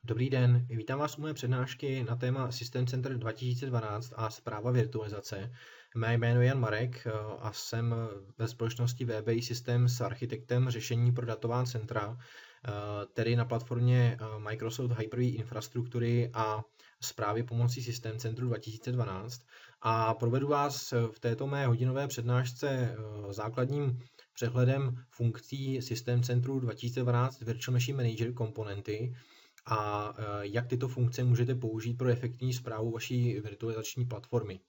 Dobrý den, vítám vás u mé přednášky na téma System Center 2012 a správa virtualizace. Mé jméno je Jan Marek a jsem ve společnosti VBI Systems architektem řešení pro datová centra, tedy na platformě Microsoft Hyper-V infrastruktury a správy pomocí System Centru 2012. A provedu vás v této mé hodinové přednášce základním přehledem funkcí System Centru 2012 Virtual Machine Manager komponenty a jak tyto funkce můžete použít pro efektivní správu vaší virtualizační platformy.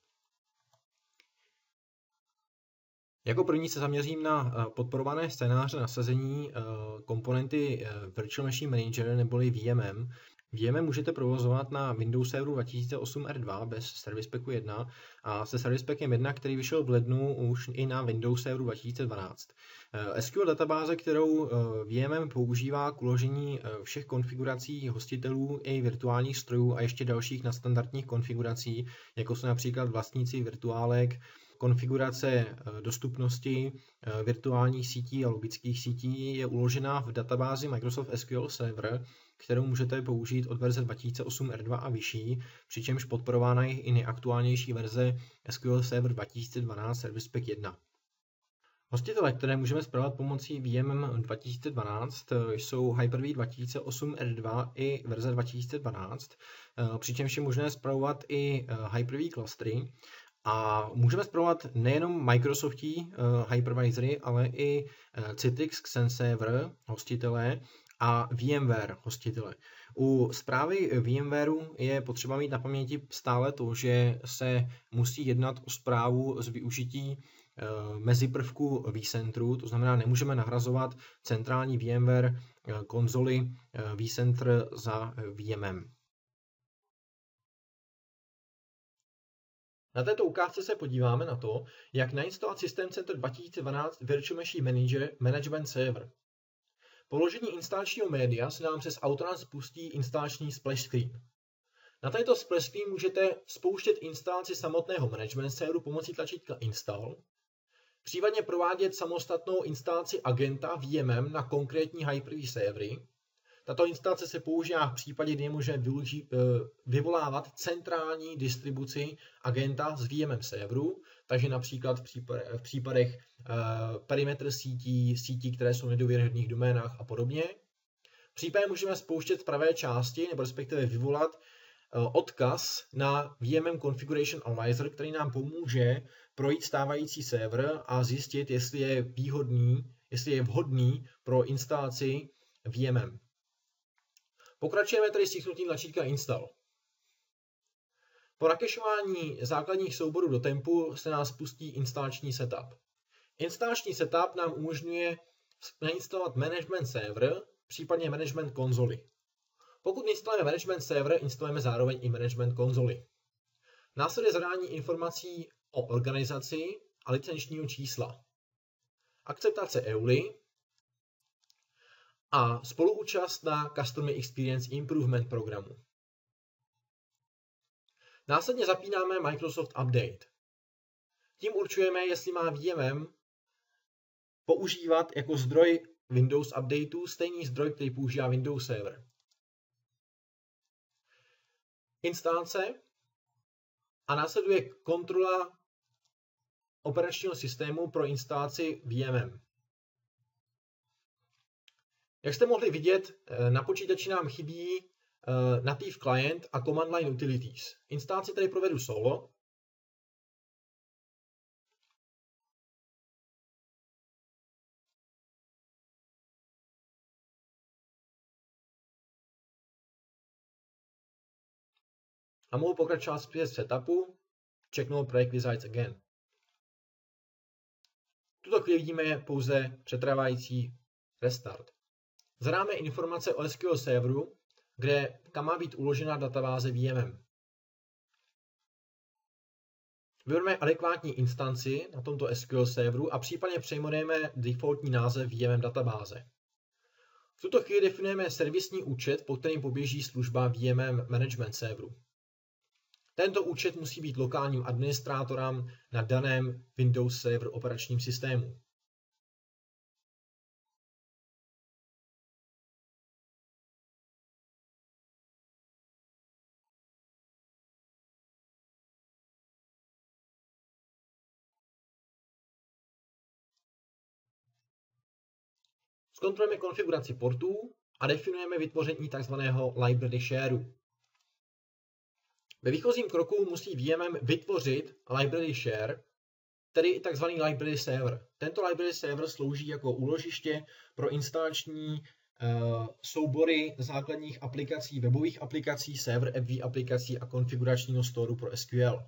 Jako první se zaměřím na podporované scénáře nasazení komponenty Virtual Machine Manager neboli VMM. VMM můžete provozovat na Windows Serveru 2008 R2 bez Service Packu 1 a se Service Packem 1, který vyšel v lednu už i na Windows Serveru 2012. SQL databáze, kterou VMM používá k uložení všech konfigurací hostitelů i virtuálních strojů a ještě dalších nadstandardních konfigurací, jako jsou například vlastníci virtuálek, konfigurace dostupnosti virtuálních sítí a logických sítí, je uložena v databázi Microsoft SQL Server, kterou můžete použít od verze 2008 R2 a vyšší, přičemž podporována je i nejaktuálnější verze SQL Server 2012 Service Pack 1. Hostitele, které můžeme spravovat pomocí VMM 2012, jsou Hyper-V 2008 R2 i verze 2012, přičemž je možné spravovat i Hyper-V clustery. A můžeme spravovat nejenom Microsoftí hypervisory, ale i Citrix XenServer hostitele a VMware hostitele. U správy VMwareu je potřeba mít na paměti stále to, že se musí jednat o správu z využití meziprvku vCentru, to znamená, nemůžeme nahrazovat centrální VMware konzoli vCenter za VMM. Na této ukázce se podíváme na to, jak nainstalovat System Center 2012 Virtual Machine Manager Management Server. Po vložení instalačního média se nám přes Autorun spustí instalační splash screen. Na této splash screen můžete spouštět instalaci samotného management serveru pomocí tlačítka Install, případně provádět samostatnou instalaci agenta VMM na konkrétní Hyper-V servery. Tato instalace se používá v případě, kdy je možné vyvolávat centrální distribuci agenta z VMM serveru, takže například v případech perimetr sítí, které jsou v nedůvěryhodných doménách a podobně. Případně můžeme spouštět v pravé části, nebo respektive vyvolat odkaz na VMM Configuration Analyzer, který nám pomůže projít stávající server a zjistit, jestli je vhodný pro instalaci VMM. Pokračujeme tedy stisknutím tlačítka Install. Po nakešování základních souborů do tempu se nás spustí instalační setup. Instalační setup nám umožňuje nainstalovat management server, případně management konzoli. Pokud instalujeme management server, instalujeme zároveň i management konzoli. Následuje zadání informací o organizaci a licenčního čísla. Akceptace EULI a spoluúčast na Customer Experience Improvement programu. Následně zapínáme Microsoft Update. Tím určujeme, jestli má VMM používat jako zdroj Windows Updateu stejný zdroj, který používá Windows Server. Instalace a následuje kontrola operačního systému pro instalaci VMM. Jak jste mohli vidět, na počítači nám chybí native client a command line utilities. Instalaci tady provedu solo. A mohu pokračovat zpět v setupu, checknout projekt Results again. V tuto chvíli vidíme pouze přetrvávající restart. Zadáme informace o SQL serveru, kam má být uložena databáze VMM. Vybereme adekvátní instanci na tomto SQL serveru a případně přejmenujeme defaultní název VMM databáze. V tuto chvíli definujeme servisní účet, pod kterým poběží služba VMM Management serveru. Tento účet musí být lokálním administrátorem na daném Windows Server operačním systému. Zkontrolujeme konfiguraci portů a definujeme vytvoření tzv. Library shareu. Ve výchozím kroku musí VMM vytvořit library share, tedy i tzv. library server. Tento library server slouží jako úložiště pro instalační soubory základních aplikací, webových aplikací, server AppV aplikací a konfiguračního storu pro SQL.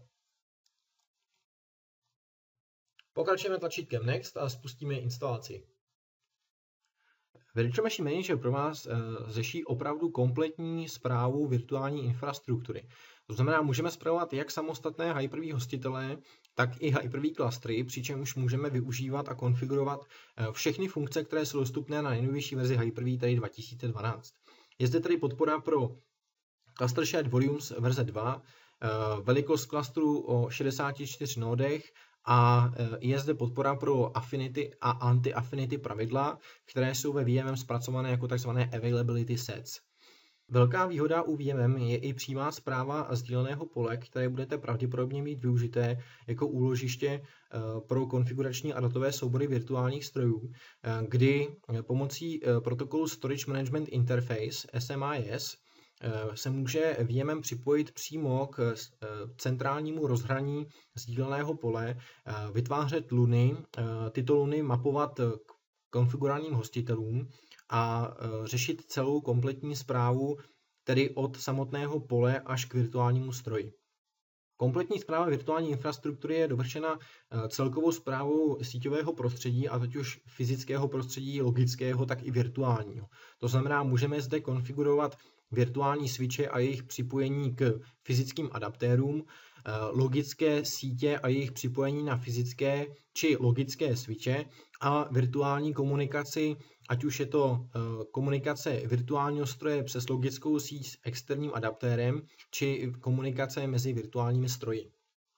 Pokračujeme tlačítkem Next a spustíme instalaci. Virtual Machine Manager pro vás řeší opravdu kompletní správu virtuální infrastruktury. To znamená, můžeme spravovat jak samostatné Hyper-V hostitele, tak i Hyper-V klastry, přičemž můžeme využívat a konfigurovat všechny funkce, které jsou dostupné na nejnovější verzi Hyper-V, tedy 2012. Je zde tedy podpora pro Cluster Shared Volumes verze 2, velikost klastru o 64 nódech a je zde podpora pro affinity a anti-affinity pravidla, které jsou ve VMM zpracované jako tzv. Availability sets. Velká výhoda u VMM je i přímá správa sdíleného pole, které budete pravděpodobně mít využité jako úložiště pro konfigurační a datové soubory virtuálních strojů, kdy pomocí protokolu Storage Management Interface SMIS se může VMM připojit přímo k centrálnímu rozhraní sdíleného pole, vytvářet luny, tyto luny mapovat k konfigurálním hostitelům a řešit celou kompletní správu, tedy od samotného pole až k virtuálnímu stroji. Kompletní správa virtuální infrastruktury je dovršena celkovou správou síťového prostředí, a teď už fyzického prostředí, logického, tak i virtuálního. To znamená, můžeme zde konfigurovat virtuální switche a jejich připojení k fyzickým adaptérům, logické sítě a jejich připojení na fyzické či logické switche a virtuální komunikaci, ať už je to komunikace virtuálního stroje přes logickou síť s externím adaptérem, či komunikace mezi virtuálními stroji.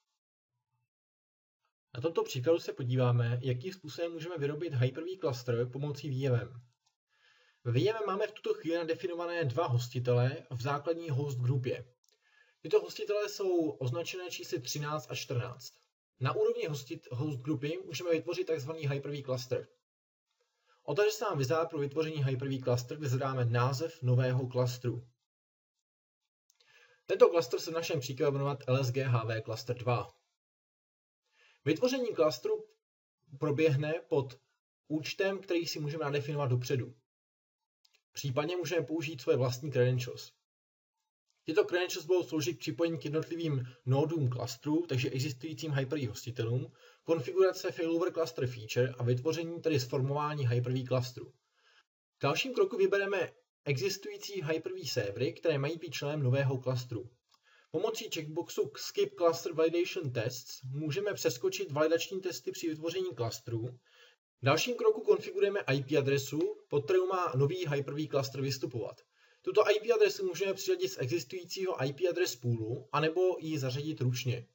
Na tomto příkladu se podíváme, jakým způsobem můžeme vyrobit Hyper-V cluster pomocí VMM. V VMM máme v tuto chvíli nadefinované dva hostitele v základní host grupě. Tyto hostitele jsou označené čísly 13 a 14. Na úrovni host grupy můžeme vytvořit tzv. Hyper-V cluster. Otevře se nám wizard pro vytvoření Hyper-V cluster, kde zadáme název nového klastru. Tento cluster se v našem příkladu jmenovat LSGHV Cluster 2. Vytvoření klastru proběhne pod účtem, který si můžeme nadefinovat dopředu. Případně můžeme použít svoje vlastní credentials. Tyto credentials budou sloužit k připojení k jednotlivým nódům klastru, takže existujícím Hyper-V hostitelům, konfigurace failover cluster feature a vytvoření, tedy sformování Hyper-V klastru. V dalším kroku vybereme existující Hyper-V servery, které mají být členem nového klastru. Pomocí checkboxu Skip Cluster Validation Tests můžeme přeskočit validační testy při vytvoření klastru. V dalším kroku konfigurujeme IP adresu, pod kterou má nový Hyper-V cluster vystupovat. Tuto IP adresu můžeme přiřadit z existujícího IP adres poolu, anebo ji zařadit ručně.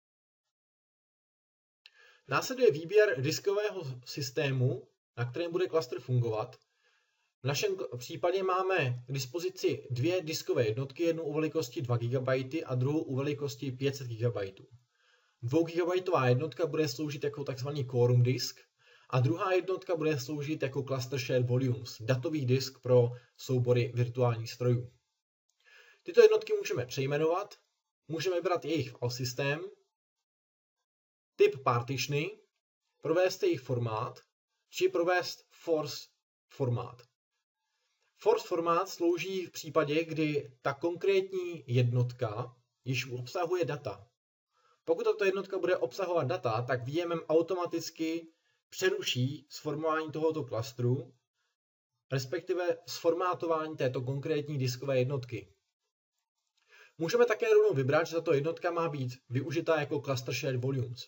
Následuje výběr diskového systému, na kterém bude klaster fungovat. V našem případě máme k dispozici dvě diskové jednotky, jednu u velikosti 2 GB a druhou u velikosti 500 GB. 2 GB jednotka bude sloužit jako tzv. quorum disk a druhá jednotka bude sloužit jako Cluster Shared Volumes, datový disk pro soubory virtuálních strojů. Tyto jednotky můžeme přejmenovat, můžeme vybrat jejich file systém, typ partitiony, provést jejich formát, či provést force formát. Force formát slouží v případě, kdy ta konkrétní jednotka již obsahuje data. Pokud tato jednotka bude obsahovat data, tak VMM automaticky přeruší sformování tohoto klastru, respektive sformátování této konkrétní diskové jednotky. Můžeme také rovnou vybrat, že tato jednotka má být využitá jako Cluster Shared Volumes.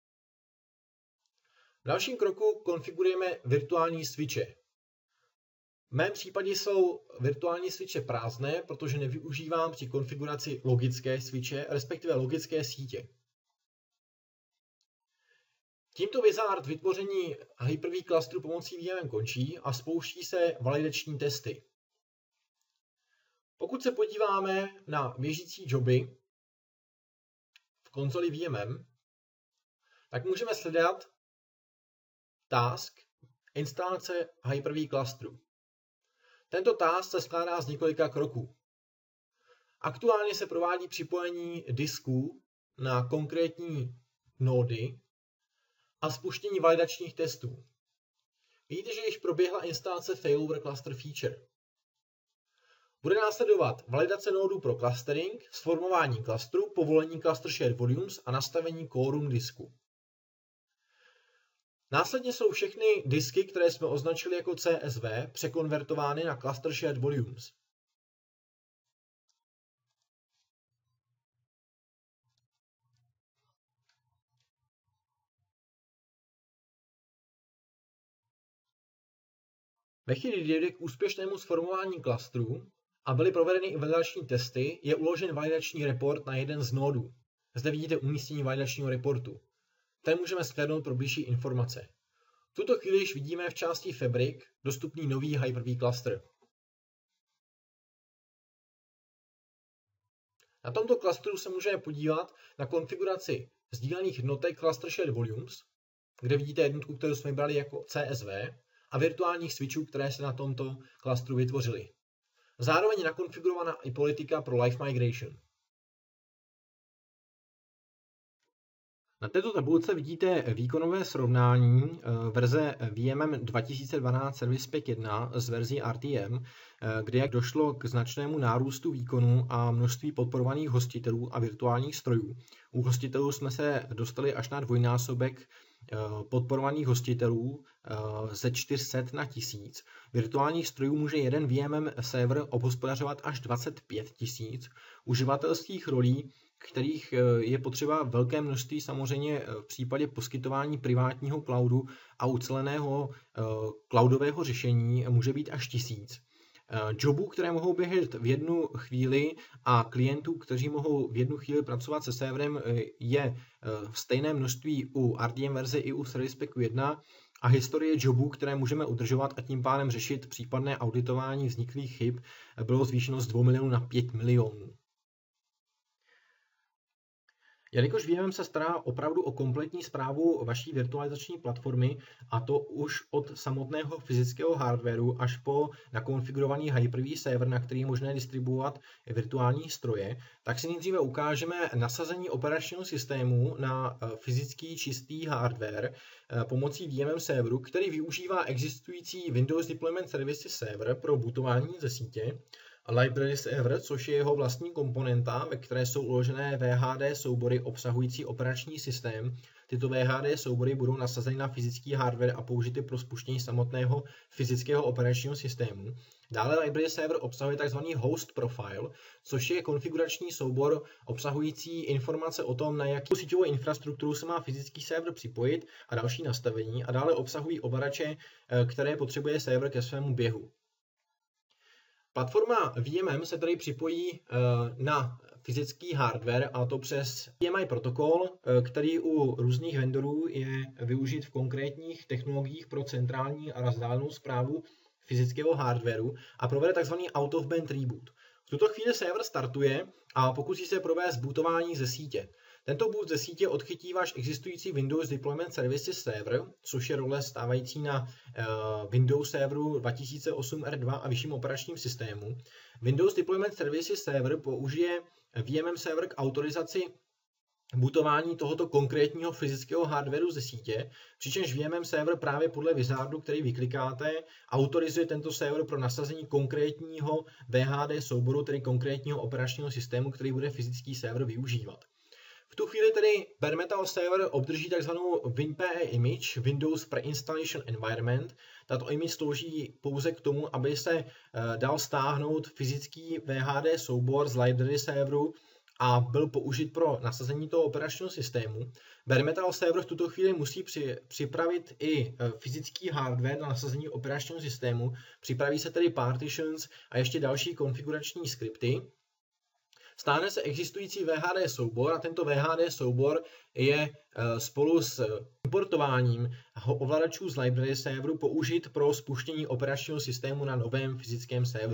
V dalším kroku konfigurujeme virtuální switche. V mém případě jsou virtuální switche prázdné, protože nevyužívám při konfiguraci logické switche, respektive logické sítě. Tímto wizard vytvoření Hyper-V clusteru pomocí VMM končí a spouští se validační testy. Pokud se podíváme na běžící joby v konzoli VMM, tak můžeme sledovat task Instalace Hyper-V klastru. Tento task se skládá z několika kroků. Aktuálně se provádí připojení disků na konkrétní nódy a spuštění validačních testů. Vidíte, že již proběhla instalace Failover Cluster Feature. Bude následovat validace nódů pro clustering, sformování klastru, povolení Cluster Shared Volumes a nastavení quorum disku. Následně jsou všechny disky, které jsme označili jako CSV, překonvertovány na Cluster Shared Volumes. Ve chvíli, kdy dojde k úspěšnému sformování klastru a byly provedeny i validační testy, je uložen validační report na jeden z nódů. Zde vidíte umístění validačního reportu. Ten můžeme shlédnout pro bližší informace. V tuto chvíli již vidíme v části Fabric dostupný nový Hyper-V cluster. Na tomto klastru se můžeme podívat na konfiguraci sdílených jednotek Cluster Shared Volumes, kde vidíte jednotku, kterou jsme brali jako CSV, a virtuálních switchů, které se na tomto klastru vytvořily. Zároveň je nakonfigurovaná i politika pro Live Migration. Na této tabulce vidíte výkonové srovnání verze VMM 2012 Service Pack 1 s verzí RTM, kde došlo k značnému nárůstu výkonu a množství podporovaných hostitelů a virtuálních strojů. U hostitelů jsme se dostali až na dvojnásobek podporovaných hostitelů ze 400 na 1000. Virtuálních strojů může jeden VMM server obhospodařovat až 25 000. Uživatelských rolí, kterých je potřeba velké množství samozřejmě v případě poskytování privátního cloudu a uceleného cloudového řešení může být až 1000. Jobů, které mohou běžet v jednu chvíli a klientů, kteří mohou v jednu chvíli pracovat se serverem, je v stejné množství u RTM verze i u Service Packu 1 a historie jobů, které můžeme udržovat a tím pádem řešit případné auditování vzniklých chyb, bylo zvýšeno z 2 milionů na 5 milionů. Jelikož VMM se stará opravdu o kompletní správu vaší virtualizační platformy, a to už od samotného fyzického hardwaru až po nakonfigurovaný Hyper-V server, na který je možné distribuovat virtuální stroje, tak si nejdříve ukážeme nasazení operačního systému na fyzický čistý hardware pomocí VMM serveru, který využívá existující Windows Deployment Services server pro bootování ze sítě, Library Server, což je jeho vlastní komponenta, ve které jsou uložené VHD soubory obsahující operační systém. Tyto VHD soubory budou nasazeny na fyzický hardware a použity pro spuštění samotného fyzického operačního systému. Dále Library Server obsahuje tzv. Host Profile, což je konfigurační soubor obsahující informace o tom, na jakou síťovou infrastrukturu se má fyzický server připojit a další nastavení, a dále obsahují ovladače, které potřebuje server ke svému běhu. Platforma VMM se tedy připojí na fyzický hardware, a to přes PMI protokol, který u různých vendorů je využit v konkrétních technologiích pro centrální a vzdálenou správu fyzického hardwareu a provede tzv. Out of band reboot. V tuto chvíli server startuje a pokusí se provést bootování ze sítě. Tento boot ze sítě odchytí váš existující Windows Deployment Services server, což je role stávající na Windows serveru 2008 R2 a vyšším operačním systému. Windows Deployment Services server použije VMM server k autorizaci bootování tohoto konkrétního fyzického hardwareu ze sítě, přičemž VMM server právě podle wizardu, který vyklikáte, autorizuje tento server pro nasazení konkrétního VHD souboru, tedy konkrétního operačního systému, který bude fyzický server využívat. V tu chvíli tedy bare metal server obdrží tzv. WinPE image, Windows Pre-Installation Environment. Tato image slouží pouze k tomu, aby se dal stáhnout fyzický VHD soubor z library serveru a byl použit pro nasazení toho operačního systému. Bare metal server v tuto chvíli musí připravit i fyzický hardware na nasazení operačního systému. Připraví se tedy partitions a ještě další konfigurační skripty. Stáhne se existující VHD soubor a tento VHD soubor je spolu s importováním ovladačů z library serveru použit pro spuštění operačního systému na novém fyzickém serveru.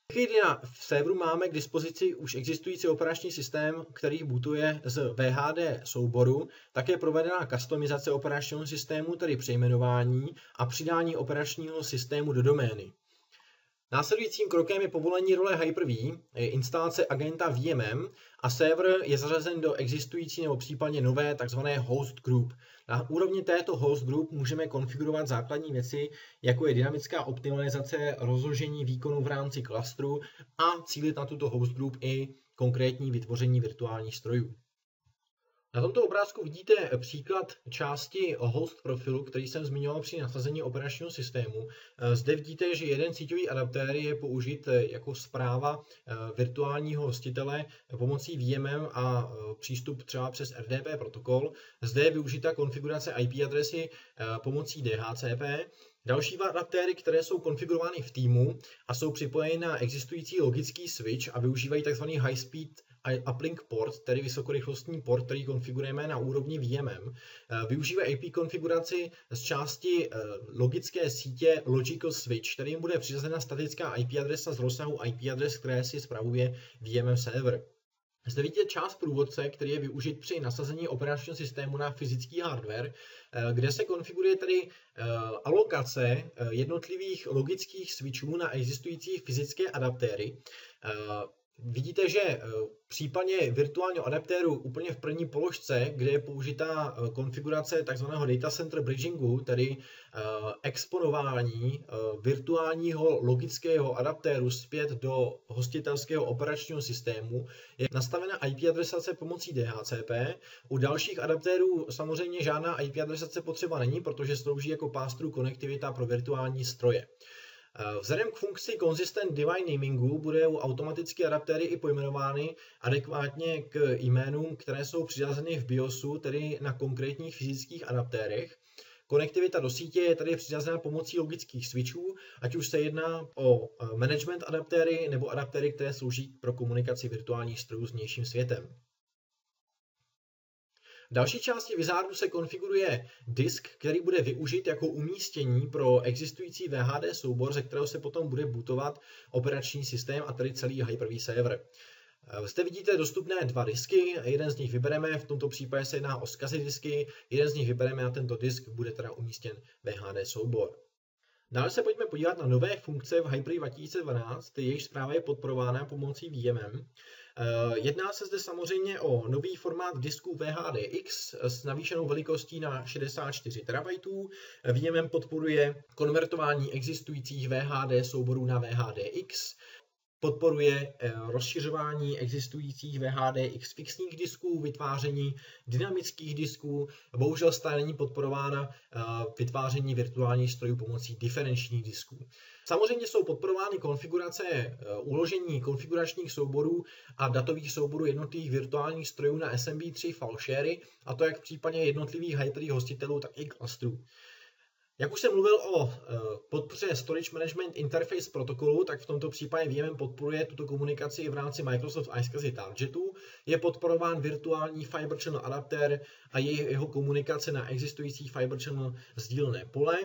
V serveru máme k dispozici už existující operační systém, který bootuje z VHD souboru, také provedená customizace operačního systému, tedy přejmenování a přidání operačního systému do domény. Následujícím krokem je povolení role Hyper-V, instalace agenta VMM a server je zařazen do existující nebo případně nové tzv. Host Group. Na úrovni této Host Group můžeme konfigurovat základní věci, jako je dynamická optimalizace rozložení výkonu v rámci klastru a cílit na tuto Host Group i konkrétní vytvoření virtuálních strojů. Na tomto obrázku vidíte příklad části host profilu, který jsem zmiňoval při nasazení operačního systému. Zde vidíte, že jeden síťový adaptér je použit jako správa virtuálního hostitele pomocí VMM a přístup třeba přes RDP protokol. Zde je využita konfigurace IP adresy pomocí DHCP. Další dva adaptéry, které jsou konfigurovány v týmu a jsou připojeny na existující logický switch a využívají tzv. High Speed uplink port, tedy vysokorychlostní port, který konfigurujeme na úrovni VMM. Využívá AP konfiguraci z části logické sítě Logical Switch, kterým bude přiřazena statická IP adresa z rozsahu IP adres, které si spravuje VMM server. Zde vidíte část průvodce, který je využit při nasazení operačního systému na fyzický hardware, kde se konfiguruje tedy alokace jednotlivých logických switchů na existující fyzické adaptéry. Vidíte, že v případě virtuálního adaptéru úplně v první položce, kde je použitá konfigurace tzv. Data Center Bridgingu, tedy exponování virtuálního logického adaptéru zpět do hostitelského operačního systému, je nastavena IP adresace pomocí DHCP. U dalších adaptérů samozřejmě žádná IP adresace potřeba není, protože slouží jako pass-through konektivita pro virtuální stroje. Vzhledem k funkci Consistent Device Namingu budou automaticky adaptéry i pojmenovány adekvátně k jménům, které jsou přiřazeny v BIOSu, tedy na konkrétních fyzických adaptérech. Konektivita do sítě je tady přiřazena pomocí logických switchů, ať už se jedná o management adaptéry nebo adaptéry, které slouží pro komunikaci virtuálních strojů s vnějším světem. V další části Wizardu se konfiguruje disk, který bude využit jako umístění pro existující VHD soubor, ze kterého se potom bude bootovat operační systém a tedy celý Hyper-V server. Zde vidíte dostupné dva disky, jeden z nich vybereme, v tomto případě se jedná o SCSI disky, jeden z nich vybereme a tento disk bude teda umístěn VHD soubor. Dále se pojďme podívat na nové funkce v Hyper-V 2012, jejichž správa je podporována pomocí VMM. Jedná se zde samozřejmě o nový formát disků VHDX s navýšenou velikostí na 64 TB. VMM podporuje konvertování existujících VHD souborů na VHDX, podporuje rozšiřování existujících VHDX fixních disků, vytváření dynamických disků. Bohužel stále není podporována vytváření virtuálních strojů pomocí diferenčních disků. Samozřejmě jsou podporovány konfigurace uložení konfiguračních souborů a datových souborů jednotlivých virtuálních strojů na SMB3 filesharey, a to jak v případě jednotlivých Hyper-V hostitelů, tak i klastrů. Jak už jsem mluvil o podpoře Storage Management Interface protokolu, tak v tomto případě VMM podporuje tuto komunikaci i v rámci Microsoft iSCSI Targetu. Je podporován virtuální Fiber Channel adaptér a jeho komunikace na existující Fiber Channel sdílné pole.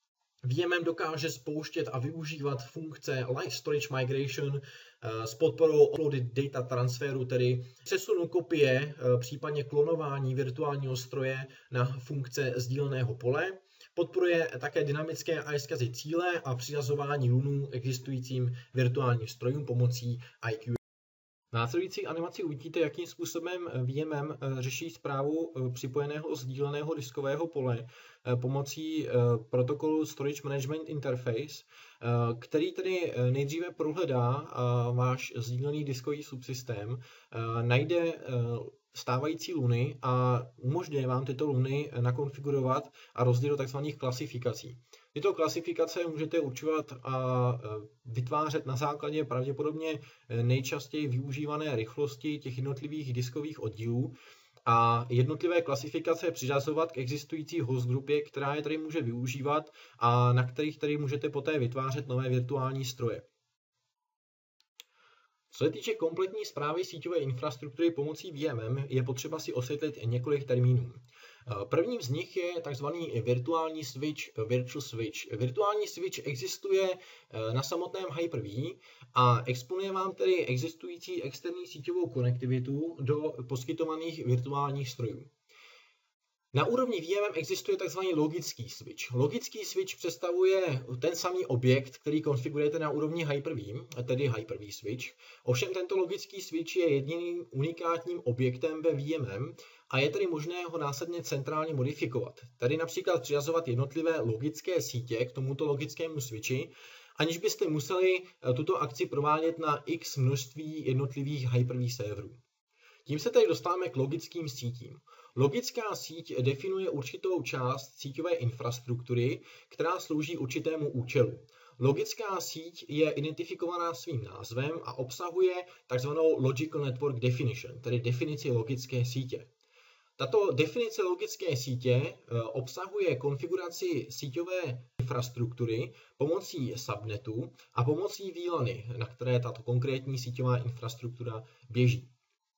VMM dokáže spouštět a využívat funkce Live Storage Migration s podporou Uploaded Data Transferu, tedy přesunu kopie, případně klonování virtuálního stroje na funkce sdíleného pole. Podporuje také dynamické iSCSI cíle a přiřazování lunů existujícím virtuálním strojům pomocí IQ. V následující animaci uvidíte, jakým způsobem VMM řeší správu připojeného sdíleného diskového pole pomocí protokolu Storage Management Interface, který tedy nejdříve prohledá váš sdílený diskový subsystém, najde stávající luny a umožňuje vám tyto luny nakonfigurovat a rozdělit do tzv. Klasifikací. Tyto klasifikace můžete určovat a vytvářet na základě pravděpodobně nejčastěji využívané rychlosti těch jednotlivých diskových oddílů a jednotlivé klasifikace přiřazovat k existující hostgrupě, která je tady může využívat a na kterých tady můžete poté vytvářet nové virtuální stroje. Co se týče kompletní správy síťové infrastruktury pomocí VMM, je potřeba si osvětlit několik termínů. Prvním z nich je takzvaný virtuální switch, virtual switch. Virtuální switch existuje na samotném Hyper-V a exponuje vám tedy existující externí síťovou konektivitu do poskytovaných virtuálních strojů. Na úrovni VMM existuje tzv. Logický switch. Logický switch představuje ten samý objekt, který konfigurujete na úrovni Hyper-V, tedy Hyper-V switch. Ovšem tento logický switch je jediným unikátním objektem ve VMM a je tedy možné ho následně centrálně modifikovat. Tady například přiřazovat jednotlivé logické sítě k tomuto logickému switchi, aniž byste museli tuto akci provádět na x množství jednotlivých Hyper-V serverů. Tím se tedy dostáváme k logickým sítím. Logická síť definuje určitou část síťové infrastruktury, která slouží určitému účelu. Logická síť je identifikovaná svým názvem a obsahuje tzv. Logical Network Definition, tedy definici logické sítě. Tato definice logické sítě obsahuje konfiguraci síťové infrastruktury pomocí subnetu a pomocí VLANy, na které tato konkrétní síťová infrastruktura běží.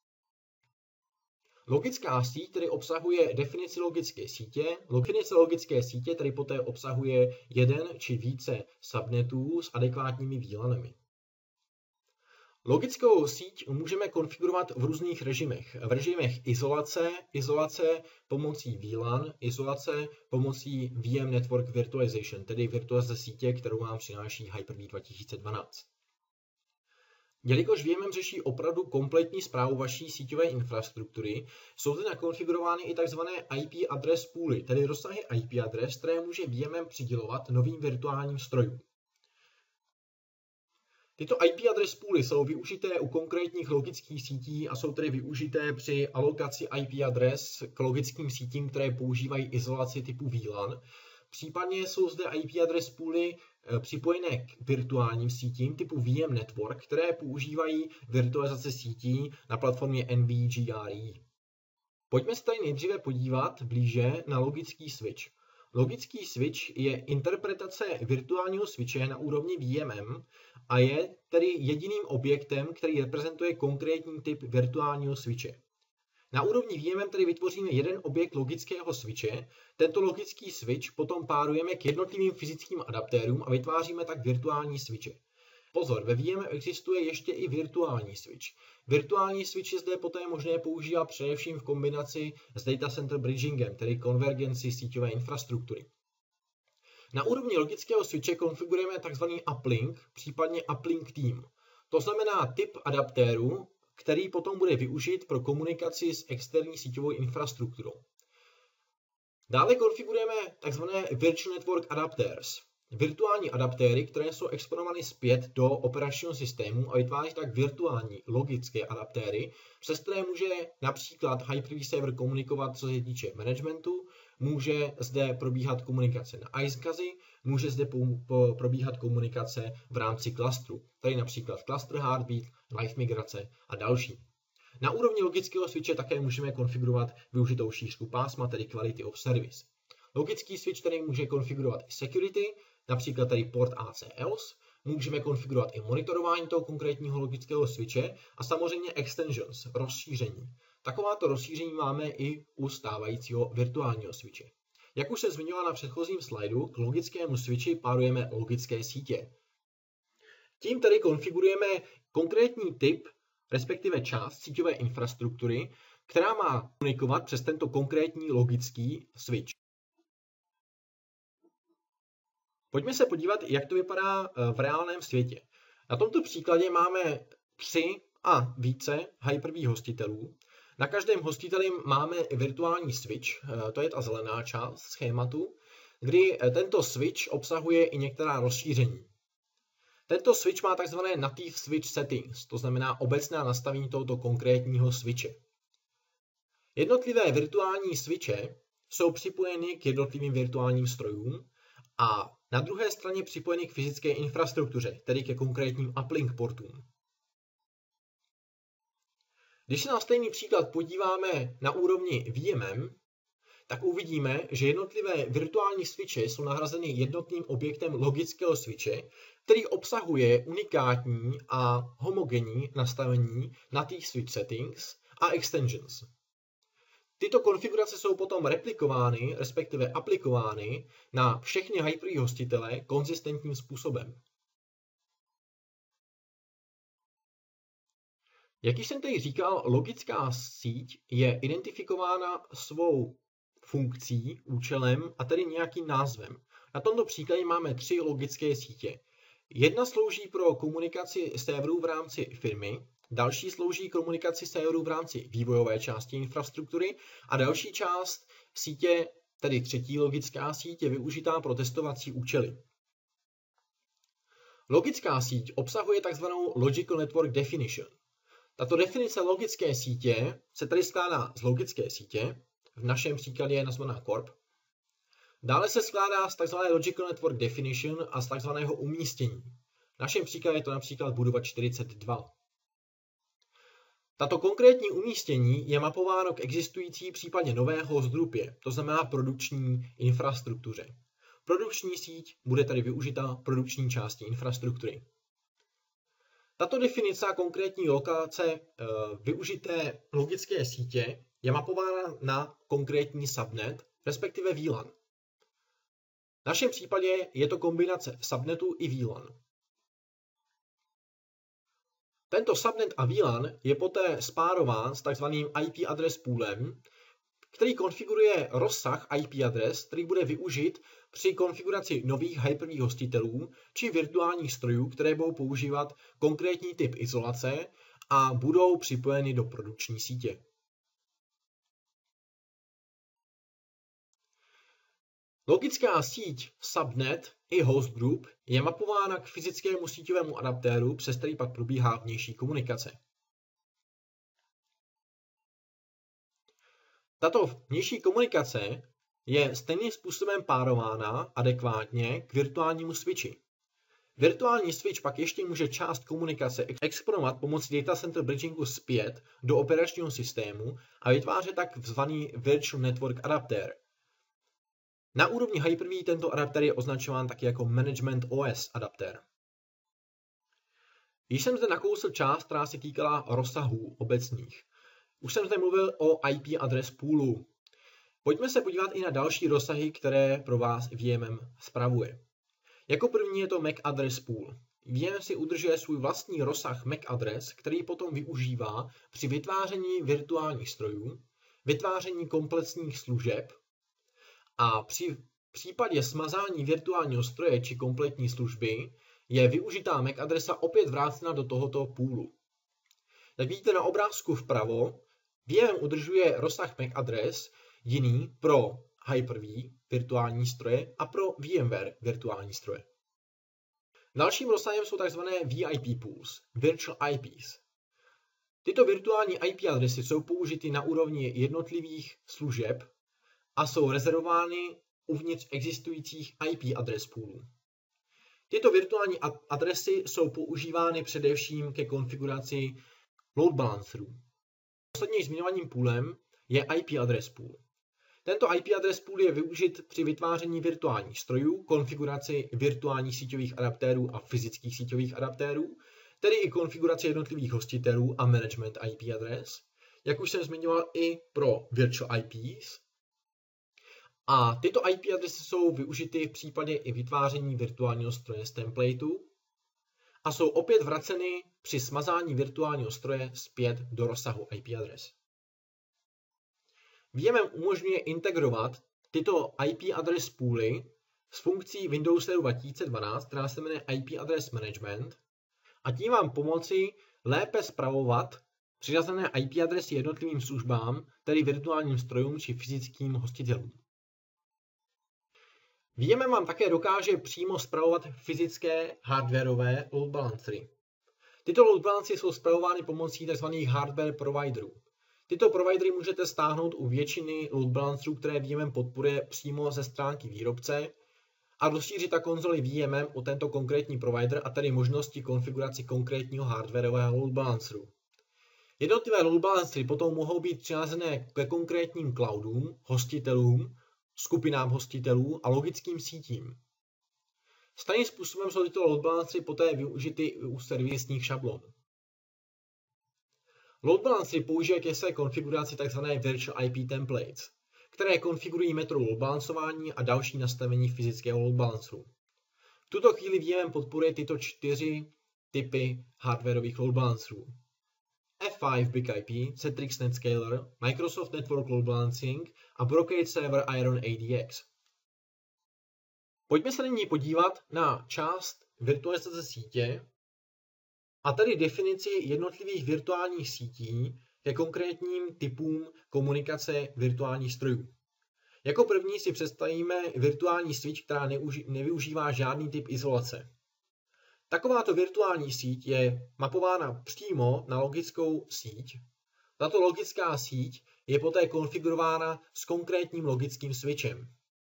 Logická síť tedy obsahuje definici logické sítě. Definice logické sítě tedy poté obsahuje jeden či více subnetů s adekvátními VLANami. Logickou síť můžeme konfigurovat v různých režimech. V režimech izolace pomocí VLAN, izolace pomocí VM Network Virtualization, tedy virtualizace sítě, kterou vám přináší Hyper-V 2012. Jelikož VMM řeší opravdu kompletní správu vaší síťové infrastruktury, jsou zde nakonfigurovány i tzv. IP address pooly, tedy rozsahy IP adres, které může VMM přidělovat novým virtuálním strojům. Tyto IP address pooly jsou využité u konkrétních logických sítí a jsou tedy využité při alokaci IP adres k logickým sítím, které používají izolaci typu VLAN. Případně jsou zde IP address pooly připojené k virtuálním sítím typu VM Network, které používají virtualizaci sítí na platformě NVGRE. Pojďme se tady nejdříve podívat blíže na logický switch. Logický switch je interpretace virtuálního switche na úrovni VMM a je tedy jediným objektem, který reprezentuje konkrétní typ virtuálního switche. Na úrovni VMM tedy vytvoříme jeden objekt logického switche, tento logický switch potom párujeme k jednotlivým fyzickým adaptérům a vytváříme tak virtuální switche. Pozor, ve VMM existuje ještě i virtuální switch. Virtuální switch je zde poté možné používat především v kombinaci s data center bridgingem, tedy konvergenci síťové infrastruktury. Na úrovni logického switche konfigurujeme tzv. uplink, případně uplink team. To znamená typ adaptéru, který potom bude využit pro komunikaci s externí síťovou infrastrukturou. Dále konfigurujeme tzv. Virtual Network Adapters. Virtuální adaptéry, které jsou exponovány zpět do operačního systému a vytváří tak virtuální logické adaptéry, přes které může například Hyper-V server komunikovat, co se týče managementu, může zde probíhat komunikace na iSCSI, může zde probíhat komunikace v rámci klastru, tady například cluster heartbeat, live migrace a další. Na úrovni logického switche také můžeme konfigurovat využitou šířku pásma, tedy quality of service. Logický switch tady může konfigurovat i security, například tady port ACLs, můžeme konfigurovat i monitorování toho konkrétního logického switche a samozřejmě extensions, rozšíření. Takováto rozšíření máme i u stávajícího virtuálního switche. Jak už se zmiňoval na předchozím slajdu, k logickému switchi párujeme logické sítě. Tím tedy konfigurujeme konkrétní typ, respektive část síťové infrastruktury, která má komunikovat přes tento konkrétní logický switch. Pojďme se podívat, jak to vypadá v reálném světě. Na tomto příkladě máme 3 a více Hyper-V hostitelů. Na každém hostiteli máme virtuální switch, to je ta zelená část schématu, kdy tento switch obsahuje i některá rozšíření. Tento switch má tzv. Native switch settings, to znamená obecné nastavení tohoto konkrétního switche. Jednotlivé virtuální switche jsou připojeny k jednotlivým virtuálním strojům a na druhé straně připojeny k fyzické infrastruktuře, tedy ke konkrétním uplink portům. Když se na stejný příklad podíváme na úrovni VMM, tak uvidíme, že jednotlivé virtuální switche jsou nahrazeny jednotným objektem logického switche, který obsahuje unikátní a homogenní nastavení native switch settings a extensions. Tyto konfigurace jsou potom replikovány, respektive aplikovány na všechny Hyper-V hostitele konzistentním způsobem. Jak již jsem tady říkal, logická síť je identifikována svou funkcí, účelem a tedy nějakým názvem. Na tomto příkladě máme 3 logické sítě. Jedna slouží pro komunikaci serverů v rámci firmy, další slouží komunikaci serverů v rámci vývojové části infrastruktury a další část sítě, tedy třetí logická síť, je využitá pro testovací účely. Logická síť obsahuje tzv. Logical Network Definition. Tato definice logické sítě se tady skládá z logické sítě, v našem příkladě je nazvaná Corp. Dále se skládá z tzv. Logical Network Definition a z tzv. Umístění. V našem příkladě je to například budova 42. Tato konkrétní umístění je mapováno k existující případně nové host grupě, to znamená produkční infrastruktuře. Produkční síť bude tady využita produkční části infrastruktury. Tato definice a konkrétní lokace využité logické sítě je mapována na konkrétní subnet, respektive VLAN. V našem případě je to kombinace subnetu i VLAN. Tento subnet a VLAN je poté spárován s tzv. IP address poolem, který konfiguruje rozsah IP adres, který bude využit při konfiguraci nových Hyper-V hostitelů či virtuálních strojů, které budou používat konkrétní typ izolace a budou připojeny do produkční sítě. Logická síť subnet i host group je mapována k fyzickému síťovému adaptéru, přes který pak probíhá vnější komunikace. Tato vnější komunikace je stejným způsobem párována adekvátně k virtuálnímu switchi. Virtuální switch pak ještě může část komunikace exponovat pomocí data center bridgingu zpět do operačního systému a vytvářet tak zvaný Virtual Network Adapter. Na úrovni Hyper-V tento adapter je označován taky jako Management OS adapter. Již jsem zde nakousl část, která se týkala rozsahů obecných. Už jsem zde mluvil o IP adres poolu. Pojďme se podívat i na další rozsahy, které pro vás VMM spravuje. Jako první je to MAC Address Pool. VMM si udržuje svůj vlastní rozsah MAC adres, který potom využívá při vytváření virtuálních strojů, vytváření komplexních služeb a při případě smazání virtuálního stroje či kompletní služby je využitá MAC adresa opět vrácena do tohoto poolu. Jak vidíte na obrázku vpravo, VMM udržuje rozsah MAC adres jiný pro Hyper-V virtuální stroje a pro VMware virtuální stroje. Dalším rozsahem jsou tzv. VIP pools, Virtual IPs. Tyto virtuální IP adresy jsou použity na úrovni jednotlivých služeb a jsou rezervovány uvnitř existujících IP adres poolů. Tyto virtuální adresy jsou používány především ke konfiguraci load balancerů. Posledním zmiňovaným poolem je IP adres pool. Tento IP adres pool je využit při vytváření virtuálních strojů, konfiguraci virtuálních síťových adaptérů a fyzických síťových adaptérů, tedy i konfiguraci jednotlivých hostitelů a management IP adres, jak už jsem zmiňoval i pro Virtual IPs. A tyto IP adresy jsou využity v případě i vytváření virtuálního stroje z templateu a jsou opět vraceny při smazání virtuálního stroje zpět do rozsahu IP adres. VMM umožňuje integrovat tyto IP adres pooly s funkcí Windows 2012, která se jmenuje IP Address Management, a tím vám pomoci lépe spravovat přiřazené IP adresy jednotlivým službám, tedy virtuálním strojům či fyzickým hostitelům. VMM vám také dokáže přímo spravovat fyzické hardwareové load balancery. Tyto load balancery jsou spravovány pomocí tzv. Hardware providerů. Tyto providery můžete stáhnout u většiny load balancerů, které VMM podporuje přímo ze stránky výrobce a rozšířit tak konzoli VMM o tento konkrétní provider a tedy možnosti konfiguraci konkrétního hardwareového load balanceru. Jednotlivé load balancery potom mohou být přinázené ke konkrétním cloudům, hostitelům, skupinám hostitelů a logickým sítím. Stejným způsobem jsou tyto load balancery poté využity u servisních šablon. Load balancery použije ke své konfiguraci tzv. Virtual IP templates, které konfigurují metodu load balancování a další nastavení fyzického load balanceru. V tuto chvíli VM podporuje tyto 4 typy hardwareových load balancerů. F5 Big IP, Citrix NetScaler, Microsoft Network Load Balancing a Brocade Server Iron ADX. Pojďme se nyní podívat na část virtualizace sítě a tedy definici jednotlivých virtuálních sítí ke konkrétním typům komunikace virtuálních strojů. Jako první si představíme virtuální switch, která nevyužívá žádný typ izolace. Takováto virtuální síť je mapována přímo na logickou síť. Tato logická síť je poté konfigurována s konkrétním logickým switchem.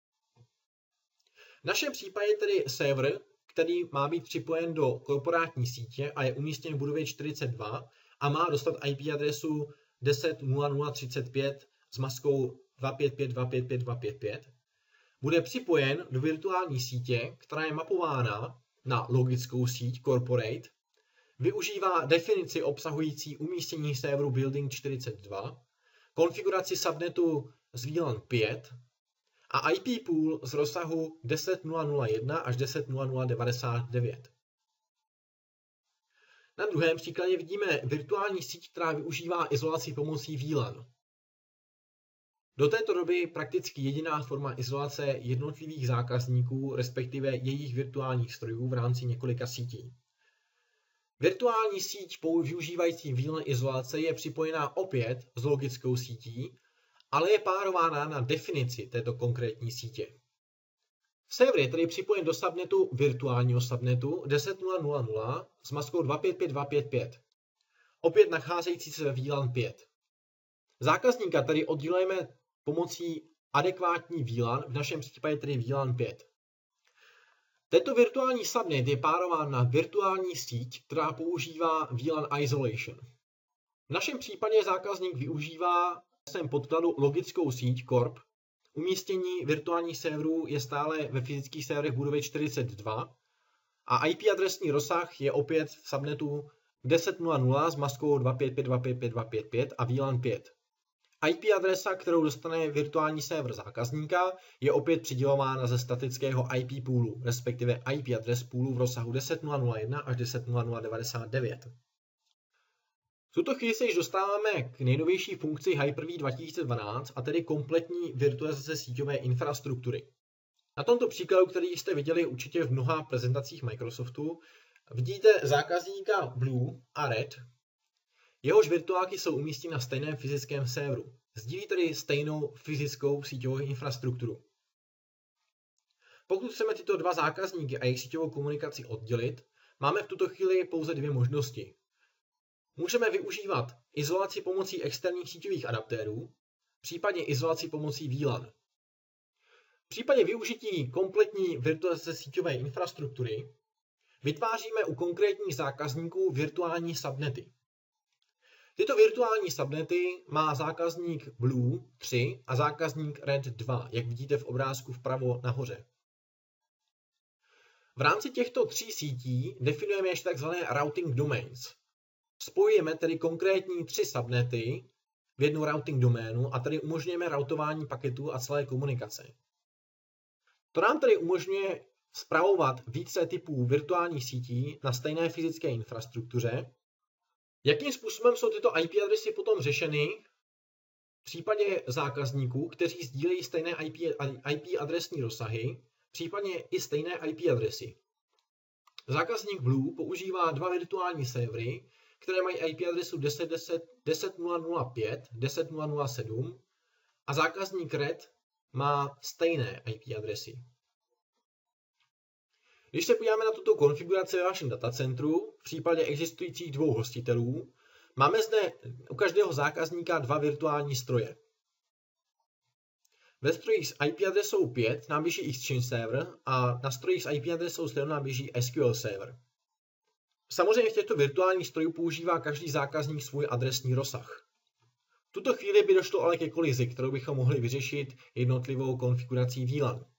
V našem případě tedy server, který má být připojen do korporátní sítě a je umístěn v budově 42 a má dostat IP adresu 10.0035 s maskou 255.255.255, bude připojen do virtuální sítě, která je mapována na logickou síť corporate, využívá definici obsahující umístění serveru Building 42, konfiguraci subnetu z VLAN 5 a IP pool z rozsahu 10.001 až 10.0099. Na druhém příkladě vidíme virtuální síť, která využívá izolaci pomocí VLAN. Do této doby prakticky jediná forma izolace jednotlivých zákazníků, respektive jejich virtuálních strojů v rámci několika sítí. Virtuální síť využívající VLAN izolace je připojená opět s logickou sítí, ale je párována na definici této konkrétní sítě. Server je tedy připojen do subnetu virtuálního subnetu 10.000 s maskou 255.255, opět nacházející se ve VLAN 5. Zákazníka tedy oddělujeme pomocí adekvátní VLAN, v našem případě tedy VLAN 5. Tento virtuální subnet je párován na virtuální síť, která používá VLAN isolation. V našem případě zákazník využívá svém podkladu logickou síť Corp. Umístění virtuálních serverů je stále ve fyzických serverech budovy 42 a IP adresní rozsah je opět v subnetu 10.0.0 s maskou 255.255.255 a VLAN 5. IP adresa, kterou dostane virtuální server zákazníka, je opět přidělována ze statického IP poolu, respektive IP adres poolu v rozsahu 10.001 až 10.0099. V tuto chvíli se již dostáváme k nejnovější funkci Hyper-V 2012, a tedy kompletní virtualizace síťové infrastruktury. Na tomto příkladu, který jste viděli určitě v mnoha prezentacích Microsoftu, vidíte zákazníka Blue a Red. Jehož virtuálky jsou umístěny na stejném fyzickém serveru. Sdílí tedy stejnou fyzickou síťovou infrastrukturu. Pokud chceme tyto dva zákazníky a jejich síťovou komunikaci oddělit, máme v tuto chvíli pouze dvě možnosti. Můžeme využívat izolaci pomocí externích síťových adaptérů, případně izolaci pomocí VLAN. V případě využití kompletní virtualizace síťové infrastruktury vytváříme u konkrétních zákazníků virtuální subnety. Tyto virtuální subnety má zákazník Blue 3 a zákazník Red 2, jak vidíte v obrázku vpravo nahoře. V rámci těchto tří sítí definujeme ještě tzv. Routing domains. Spojujeme tedy konkrétní 3 subnety v jednu routing doménu a tedy umožňujeme routování paketů a celé komunikace. To nám tedy umožňuje spravovat více typů virtuálních sítí na stejné fyzické infrastruktuře. Jakým způsobem jsou tyto IP adresy potom řešeny v případě zákazníků, kteří sdílejí stejné IP adresní rozsahy, případně i stejné IP adresy. Zákazník Blue používá dva virtuální servery, které mají IP adresu 10.005, 10.007 a zákazník Red má stejné IP adresy. Když se podíváme na tuto konfiguraci ve vašem datacentru, v případě existujících dvou hostitelů, máme zde u každého zákazníka dva virtuální stroje. Ve strojích s IP adresou 5 nám běží Exchange server a na strojích s IP adresou 7 nám běží SQL server. Samozřejmě v těchto virtuálních strojů používá každý zákazník svůj adresní rozsah. V tuto chvíli by došlo ale ke kolizi, kterou bychom mohli vyřešit jednotlivou konfigurací VLAN.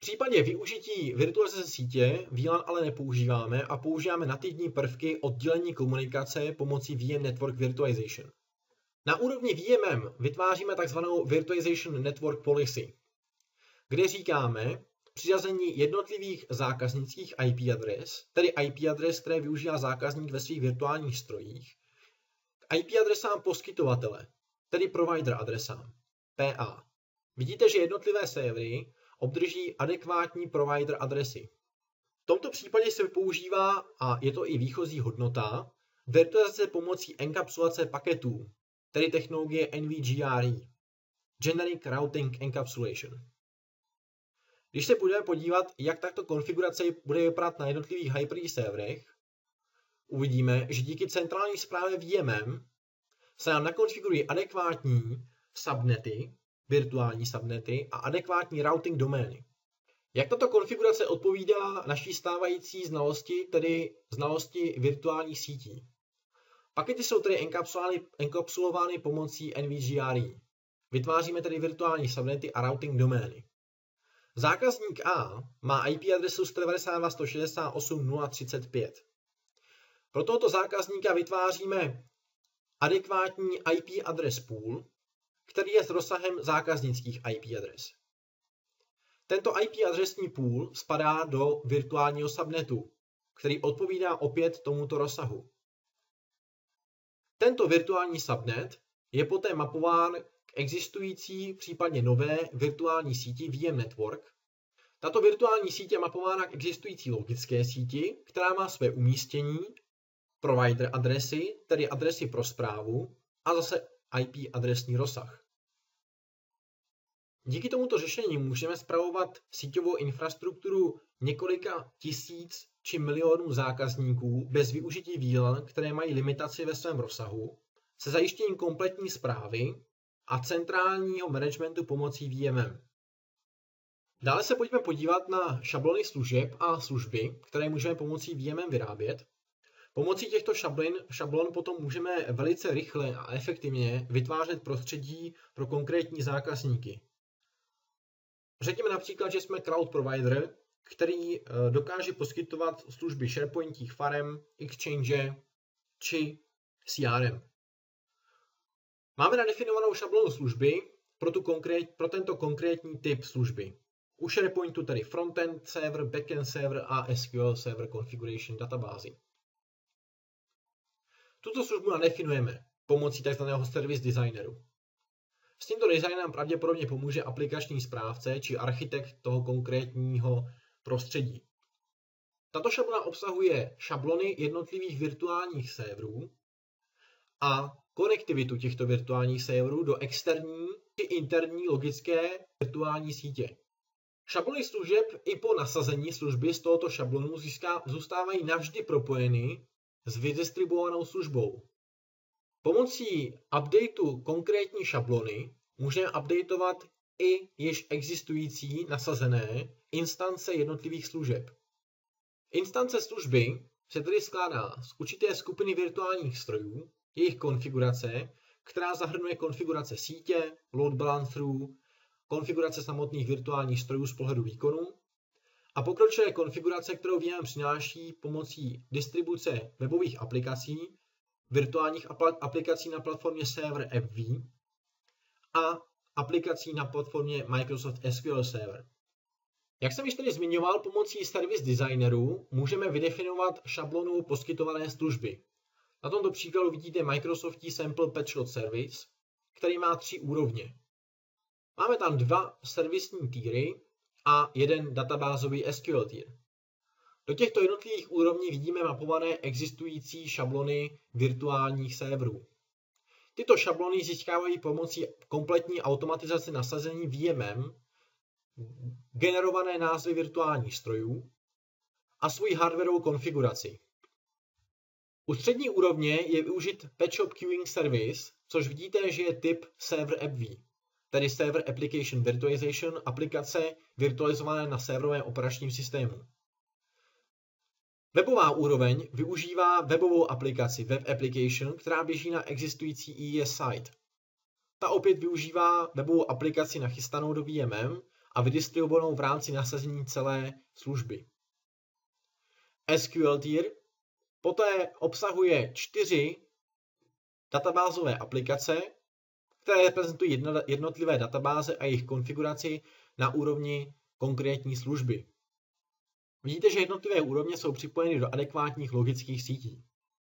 V případě využití virtualizace sítě VLAN ale nepoužíváme a používáme nativní prvky oddělení komunikace pomocí VM Network Virtualization. Na úrovni VMM vytváříme takzvanou Virtualization Network Policy, kde říkáme přiřazení jednotlivých zákaznických IP adres, tedy IP adres, které využívá zákazník ve svých virtuálních strojích, k IP adresám poskytovatele, tedy provider adresám, PA. Vidíte, že jednotlivé servery obdrží adekvátní provider adresy. V tomto případě se používá, a je to i výchozí hodnota, virtualizace pomocí enkapsulace paketů, tedy technologie NVGRE, Generic Routing Encapsulation. Když se budeme podívat, jak takto konfigurace bude vypadat na jednotlivých Hyper-V serverech, uvidíme, že díky centrální správě VMM se nám nakonfigurují adekvátní subnety, virtuální subnety a adekvátní routing domény. Jak tato konfigurace odpovídá naší stávající znalosti, tedy znalosti virtuálních sítí? Pakety jsou tedy enkapsulovány pomocí NVGRE. Vytváříme tedy virtuální subnety a routing domény. Zákazník A má IP adresu 192.168.0.35. Pro tohoto zákazníka vytváříme adekvátní IP adres pool, který je s rozsahem zákaznických IP adres. Tento IP adresní pool spadá do virtuálního subnetu, který odpovídá opět tomuto rozsahu. Tento virtuální subnet je poté mapován k existující, případně nové virtuální síti VM Network. Tato virtuální síť je mapována k existující logické síti, která má své umístění, provider adresy, tedy adresy pro správu, a zase IP adresní rozsah. Díky tomuto řešení můžeme spravovat síťovou infrastrukturu několika tisíc či milionů zákazníků bez využití VLAN, které mají limitaci ve svém rozsahu, se zajištěním kompletní správy a centrálního managementu pomocí VMM. Dále se pojďme podívat na šablony služeb a služby, které můžeme pomocí VMM vyrábět. Pomocí těchto šablon potom můžeme velice rychle a efektivně vytvářet prostředí pro konkrétní zákazníky. Řekněme například, že jsme cloud provider, který dokáže poskytovat služby SharePointích farem, Exchange či CRM. Máme nadefinovanou šablonu služby pro tento konkrétní typ služby. U SharePointu tedy frontend server, backend server a SQL server configuration databázy. Tuto službu nadefinujeme pomocí tzv. Service designeru. S tímto designem pravděpodobně pomůže aplikační správce či architekt toho konkrétního prostředí. Tato šablona obsahuje šablony jednotlivých virtuálních serverů a konektivitu těchto virtuálních serverů do externí či interní logické virtuální sítě. Šablony služeb i po nasazení služby z tohoto šablonu zůstávají navždy propojeny s vydistribuovanou službou. Pomocí updateu konkrétní šablony můžeme updateovat i již existující nasazené instance jednotlivých služeb. Instance služby se tedy skládá z určité skupiny virtuálních strojů, jejich konfigurace, která zahrnuje konfigurace sítě, load balancerů, konfigurace samotných virtuálních strojů z pohledu výkonu a pokročilé konfigurace, kterou VM přináší pomocí distribuce webových aplikací, virtuálních aplikací na platformě server AppV a aplikací na platformě Microsoft SQL Server. Jak jsem již tady zmiňoval, pomocí Service Designeru můžeme vydefinovat šablonu poskytované služby. Na tomto příkladu vidíte Microsoft Sample Patch Load Service, který má 3 úrovně. Máme tam 2 servisní týry a jeden databázový SQL tier. Do těchto jednotlivých úrovní vidíme mapované existující šablony virtuálních serverů. Tyto šablony získávají pomocí kompletní automatizace nasazení VMM generované názvy virtuálních strojů a svoji hardwarovou konfiguraci. U střední úrovně je využit PatchUp Queuing Service, což vidíte, že je typ Server AppV, tedy Server Application Virtualization, aplikace virtualizované na serverovém operačním systému. Webová úroveň využívá webovou aplikaci Web Application, která běží na existující IIS site. Ta opět využívá webovou aplikaci nachystanou do VMM a vydistribuovanou v rámci nasazení celé služby. SQL tier poté obsahuje 4 databázové aplikace, které reprezentují jednotlivé databáze a jejich konfiguraci na úrovni konkrétní služby. Vidíte, že jednotlivé úrovně jsou připojeny do adekvátních logických sítí.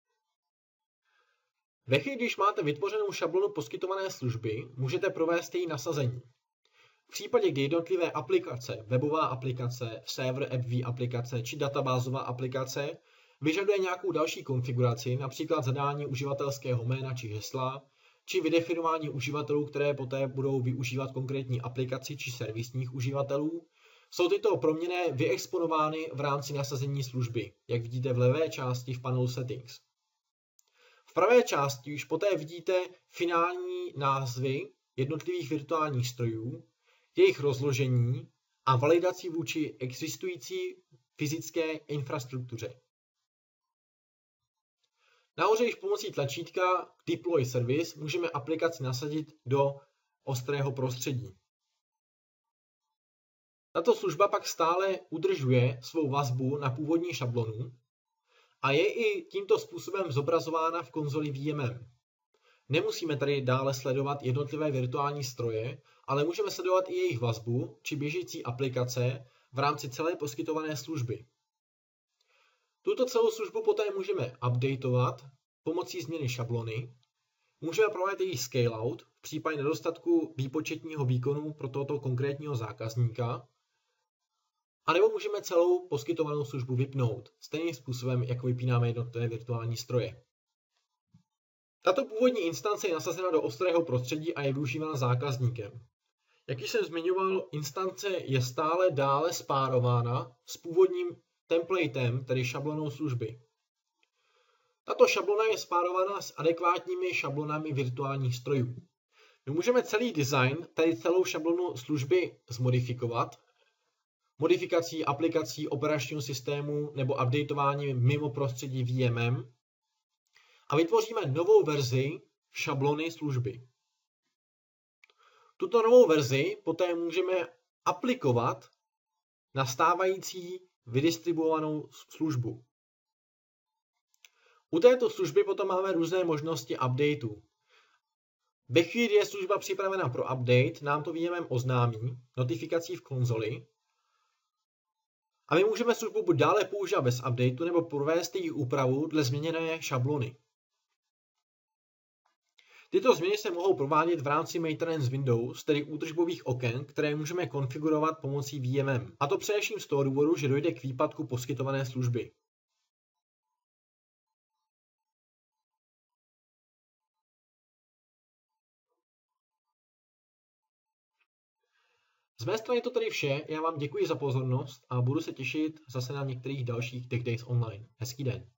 Ve chvíli, když máte vytvořenou šablonu poskytované služby, můžete provést její nasazení. V případě, kdy jednotlivé aplikace, webová aplikace, server AppV aplikace či databázová aplikace vyžaduje nějakou další konfiguraci, například zadání uživatelského jména či hesla, či vydefinování uživatelů, které poté budou využívat konkrétní aplikaci či servisních uživatelů, jsou tyto proměny vyexponovány v rámci nasazení služby, jak vidíte v levé části v panelu Settings. V pravé části už poté vidíte finální názvy jednotlivých virtuálních strojů, jejich rozložení a validaci vůči existující fyzické infrastruktuře. Nahoře již pomocí tlačítka Deploy Service můžeme aplikaci nasadit do ostrého prostředí. Tato služba pak stále udržuje svou vazbu na původní šablonu a je i tímto způsobem zobrazována v konzoli VMM. Nemusíme tady dále sledovat jednotlivé virtuální stroje, ale můžeme sledovat i jejich vazbu či běžící aplikace v rámci celé poskytované služby. Tuto celou službu poté můžeme updateovat pomocí změny šablony, můžeme provádět její scale-out v případě nedostatku výpočetního výkonu pro tohoto konkrétního zákazníka, anebo můžeme celou poskytovanou službu vypnout, stejným způsobem, jako vypínáme jednotlivé virtuální stroje. Tato původní instance je nasazena do ostrého prostředí a je využívána zákazníkem. Jak již jsem zmiňoval, instance je stále dále spárována s původním templatem, tedy šablonou služby. Tato šablona je spárována s adekvátními šablonami virtuálních strojů. My můžeme celý design, tedy celou šablonu služby zmodifikovat, modifikací aplikací operačního systému nebo updateováním mimo prostředí VMM a vytvoříme novou verzi šablony služby. Tuto novou verzi poté můžeme aplikovat na stávající vydistribuovanou službu. U této služby potom máme různé možnosti updateu. Ve chvíli, kdy je služba připravena pro update, nám to VMM oznámí notifikací v konzoli a my můžeme službu buď dále používat bez updateu nebo provést její úpravu dle změněné šablony. Tyto změny se mohou provádět v rámci Maintenance Windows, tedy údržbových oken, které můžeme konfigurovat pomocí VMM. A to především z toho důvodu, že dojde k výpadku poskytované služby. Z mé strany to tedy vše, já vám děkuji za pozornost a budu se těšit zase na některých dalších Tech Days online. Hezký den.